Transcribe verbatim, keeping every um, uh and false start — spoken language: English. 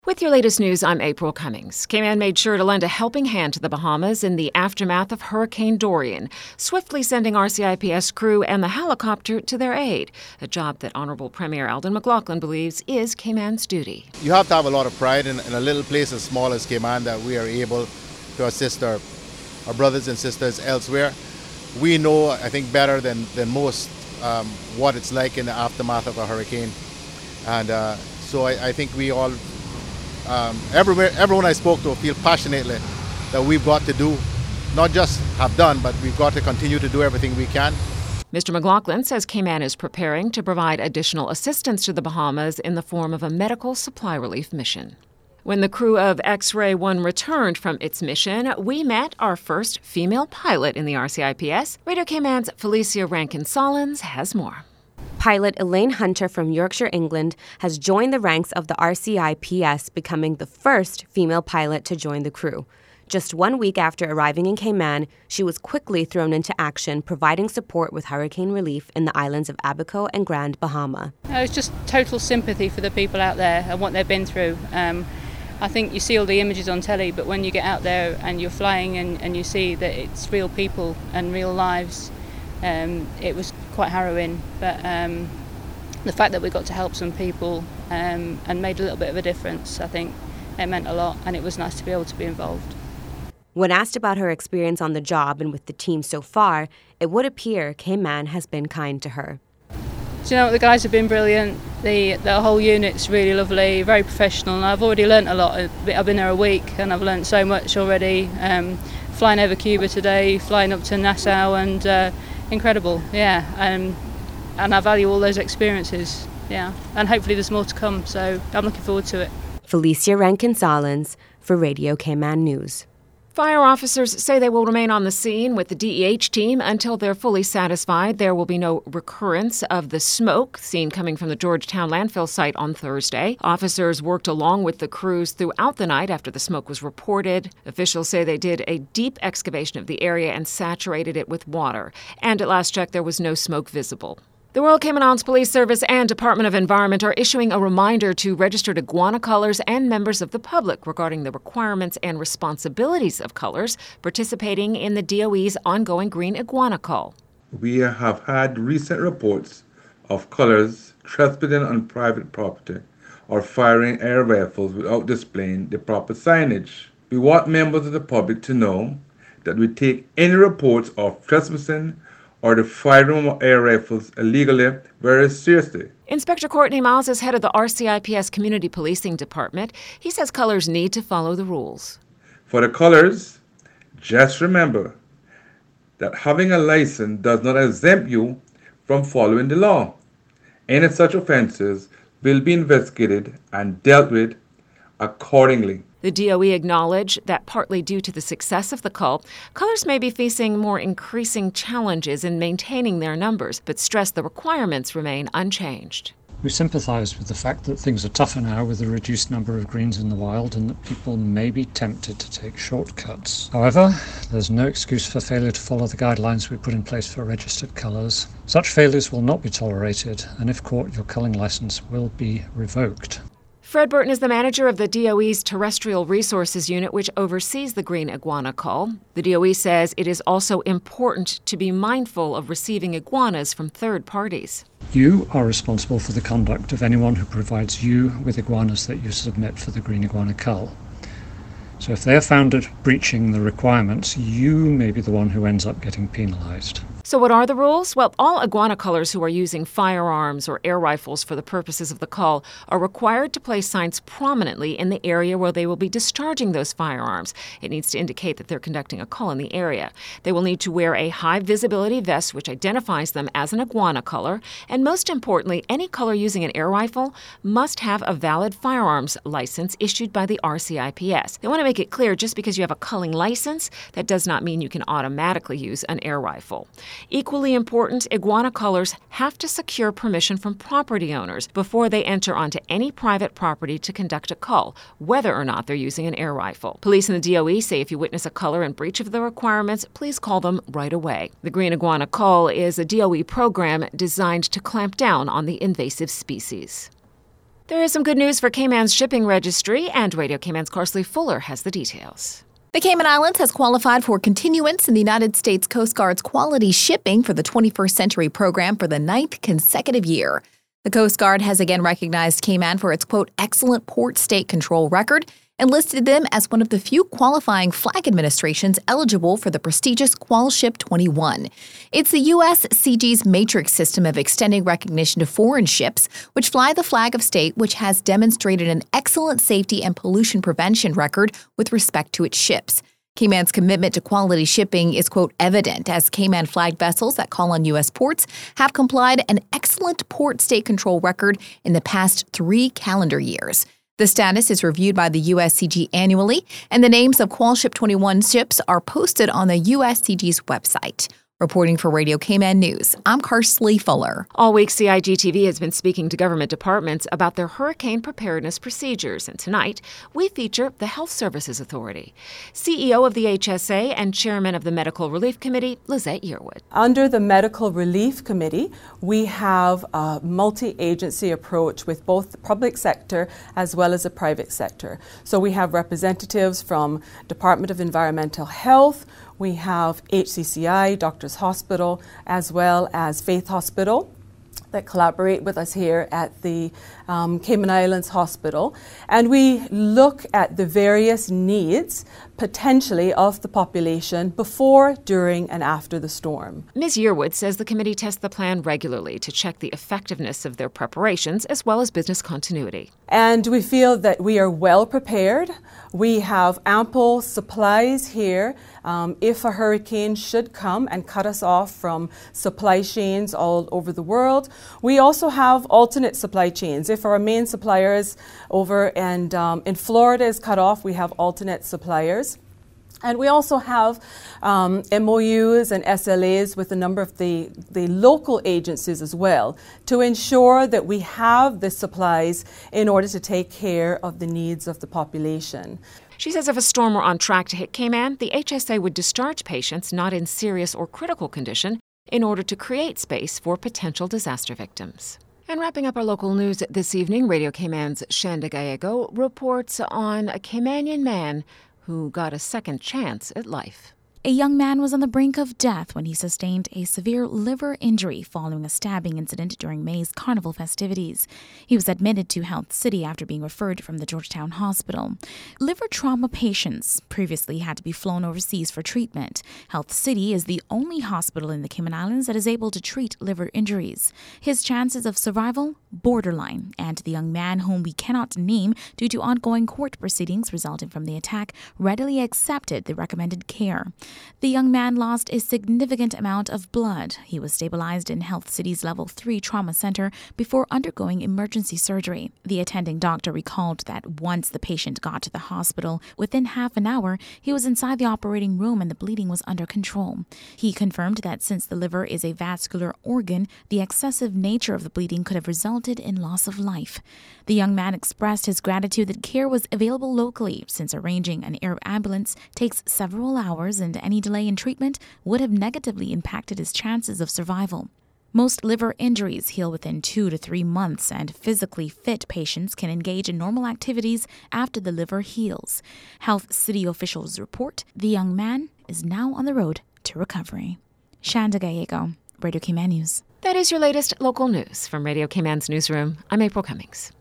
With your latest news, I'm April Cummings. Cayman made sure to lend a helping hand to the Bahamas in the aftermath of Hurricane Dorian, swiftly sending R C I P S crew and the helicopter to their aid, a job that Honorable Premier Alden McLaughlin believes is Cayman's duty. You have to have a lot of pride in, in a little place as small as Cayman that we are able to assist our, our brothers and sisters elsewhere. We know, I think, better than, than most um, what it's like in the aftermath of a hurricane. And uh, so I, I think we all Um, everywhere, everyone I spoke to feel passionately that we've got to do, not just have done, but we've got to continue to do everything we can. Mister McLaughlin says Cayman is preparing to provide additional assistance to the Bahamas in the form of a medical supply relief mission. When the crew of X-Ray One returned from its mission, we met our first female pilot in the R C I P S. Radio Cayman's Felicia Rankin-Solins has more. Pilot Elaine Hunter from Yorkshire, England, has joined the ranks of the R C I P S, becoming the first female pilot to join the crew. Just one week after arriving in Cayman, she was quickly thrown into action, providing support with hurricane relief in the islands of Abaco and Grand Bahama. It was just total sympathy for the people out there and what they've been through. Um, I think you see all the images on telly, but when you get out there and you're flying and, and you see that it's real people and real lives, um, it was quite harrowing. But um, the fact that we got to help some people um, and made a little bit of a difference, I think it meant a lot, and it was nice to be able to be involved. When asked about her experience on the job and with the team so far, it would appear Cayman has been kind to her. Do you know what, the guys have been brilliant. The the whole unit's really lovely, very professional, and I've already learnt a lot. I've been there a week and I've learnt so much already. Um, flying over Cuba today, flying up to Nassau, and uh, incredible, yeah. Um, and I value all those experiences, yeah. And hopefully there's more to come, so I'm looking forward to it. Felicia Rankin-Solins for Radio Cayman News. Fire officers say they will remain on the scene with the D E H team until they're fully satisfied there will be no recurrence of the smoke seen coming from the Georgetown landfill site on Thursday. Officers worked along with the crews throughout the night after the smoke was reported. Officials say they did a deep excavation of the area and saturated it with water. And at last check, there was no smoke visible. The Royal Cayman Islands Police Service and Department of Environment are issuing a reminder to registered iguana cullers and members of the public regarding the requirements and responsibilities of cullers participating in the D O E's ongoing Green Iguana Cull. We have had recent reports of cullers trespassing on private property or firing air rifles without displaying the proper signage. We want members of the public to know that we take any reports of trespassing or the firing of air rifles illegally very seriously. Inspector Courtney Miles is head of the R C I P S Community Policing Department. He says cullers need to follow the rules. For the cullers, just remember that having a license does not exempt you from following the law. Any such offenses will be investigated and dealt with accordingly. The D O E acknowledged that partly due to the success of the cull, cullers may be facing more increasing challenges in maintaining their numbers, but stressed the requirements remain unchanged. We sympathise with the fact that things are tougher now with a reduced number of greens in the wild and that people may be tempted to take shortcuts. However, there's no excuse for failure to follow the guidelines we put in place for registered cullers. Such failures will not be tolerated, and if caught, your culling licence will be revoked. Fred Burton is the manager of the D O E's Terrestrial Resources Unit, which oversees the Green Iguana Cull. The D O E says it is also important to be mindful of receiving iguanas from third parties. You are responsible for the conduct of anyone who provides you with iguanas that you submit for the Green Iguana Cull. So if they are found at breaching the requirements, you may be the one who ends up getting penalised. So what are the rules? Well, all iguana cullers who are using firearms or air rifles for the purposes of the cull are required to place signs prominently in the area where they will be discharging those firearms. It needs to indicate that they're conducting a cull in the area. They will need to wear a high-visibility vest which identifies them as an iguana culler. And most importantly, any culler using an air rifle must have a valid firearms license issued by the R C I P S. They want to make it clear just because you have a culling license, that does not mean you can automatically use an air rifle. Equally important, iguana cullers have to secure permission from property owners before they enter onto any private property to conduct a cull, whether or not they're using an air rifle. Police and the D O E say if you witness a culler in breach of the requirements, please call them right away. The Green Iguana Cull is a D O E program designed to clamp down on the invasive species. There is some good news for Cayman's shipping registry, and Radio Cayman's Carsley Fuller has the details. The Cayman Islands has qualified for continuance in the United States Coast Guard's Quality Shipping for the twenty-first Century program for the ninth consecutive year. The Coast Guard has again recognized Cayman for its, quote, excellent port state control record and listed them as one of the few qualifying flag administrations eligible for the prestigious QualShip twenty-one. It's the U S C G's matrix system of extending recognition to foreign ships, which fly the flag of state which has demonstrated an excellent safety and pollution prevention record with respect to its ships. Cayman's commitment to quality shipping is, quote, evident as Cayman flagged vessels that call on U S ports have complied an excellent port state control record in the past three calendar years. The status is reviewed by the U S C G annually, and the names of QualShip twenty-one ships are posted on the U S C G's website. Reporting for Radio Cayman News, I'm Carsley Fuller. All week, C I G T V has been speaking to government departments about their hurricane preparedness procedures, and tonight we feature the Health Services Authority. C E O of the H S A and Chairman of the Medical Relief Committee, Lizette Yearwood. Under the Medical Relief Committee, we have a multi-agency approach with both the public sector as well as the private sector. So we have representatives from Department of Environmental Health, we have H C C I, Doctors Hospital, as well as Faith Hospital that collaborate with us here at the um, Cayman Islands Hospital. And we look at the various needs, potentially, of the population before, during, and after the storm. Miz Yearwood says the committee tests the plan regularly to check the effectiveness of their preparations as well as business continuity. And we feel that we are well prepared. We have ample supplies here um, if a hurricane should come and cut us off from supply chains all over the world. We also have alternate supply chains. If our main suppliers over and um, in Florida is cut off, we have alternate suppliers. And we also have um, M O Us and S L As with a number of the, the local agencies as well to ensure that we have the supplies in order to take care of the needs of the population. She says if a storm were on track to hit Cayman, the H S A would discharge patients not in serious or critical condition in order to create space for potential disaster victims. And wrapping up our local news this evening, Radio Cayman's Shanda Gallego reports on a Caymanian man who got a second chance at life. A young man was on the brink of death when he sustained a severe liver injury following a stabbing incident during May's carnival festivities. He was admitted to Health City after being referred from the Georgetown Hospital. Liver trauma patients previously had to be flown overseas for treatment. Health City is the only hospital in the Cayman Islands that is able to treat liver injuries. His chances of survival? Borderline. And the young man, whom we cannot name due to ongoing court proceedings resulting from the attack, readily accepted the recommended care. The young man lost a significant amount of blood. He was stabilized in Health City's Level three Trauma Center before undergoing emergency surgery. The attending doctor recalled that once the patient got to the hospital, within half an hour, he was inside the operating room and the bleeding was under control. He confirmed that since the liver is a vascular organ, the excessive nature of the bleeding could have resulted in loss of life. The young man expressed his gratitude that care was available locally, since arranging an air ambulance takes several hours and any delay in treatment would have negatively impacted his chances of survival. Most liver injuries heal within two to three months, and physically fit patients can engage in normal activities after the liver heals. Health City officials report the young man is now on the road to recovery. Shanda Gallego, Radio Cayman News. That is your latest local news from Radio Cayman's newsroom. I'm April Cummings.